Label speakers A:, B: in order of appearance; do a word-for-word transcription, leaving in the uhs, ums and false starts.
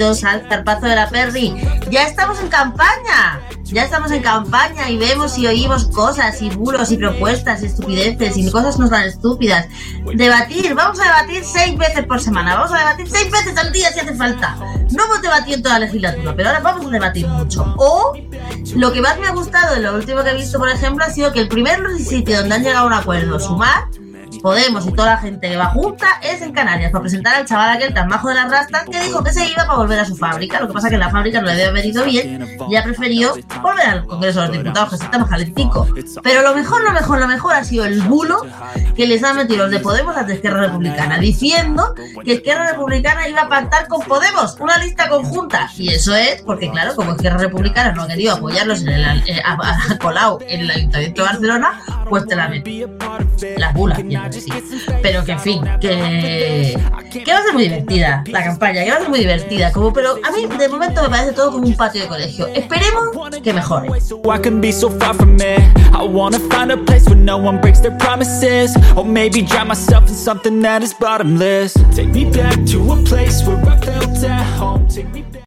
A: bienvenidos al Zarpazo de la Perry. Ya estamos en campaña, ya estamos en campaña y vemos y oímos cosas y bulos y propuestas y estupideces y cosas no tan estúpidas. Debatir, vamos a debatir seis veces por semana, vamos a debatir seis veces al día si hace falta. No hemos debatido en toda la legislatura, pero ahora vamos a debatir mucho. O lo que más me ha gustado de lo último que he visto, por ejemplo, ha sido que el primer sitio donde han llegado a un acuerdo, Sumar, Podemos y toda la gente que va junta, es en Canarias, para presentar al chaval aquel tan majo de las rastas que dijo que se iba para volver a su fábrica. Lo que pasa es que la fábrica no le debe haber ido bien y ha preferido volver al Congreso de los Diputados, que se está más calentico. Pero lo mejor, lo mejor, lo mejor ha sido el bulo que les han metido los de Podemos a Esquerra Republicana, diciendo que Esquerra Republicana iba a pactar con Podemos una lista conjunta. Y eso es porque, claro, como Esquerra Republicana no ha querido apoyarlos en el eh, a, a, a Colau en el Ayuntamiento de Barcelona, pues te la meten. Las bulas, sí. Pero que en fin, que que va a ser muy divertida la campaña, que va a ser muy divertida, como, pero a mí de momento me parece todo como un patio de colegio. Esperemos que mejore.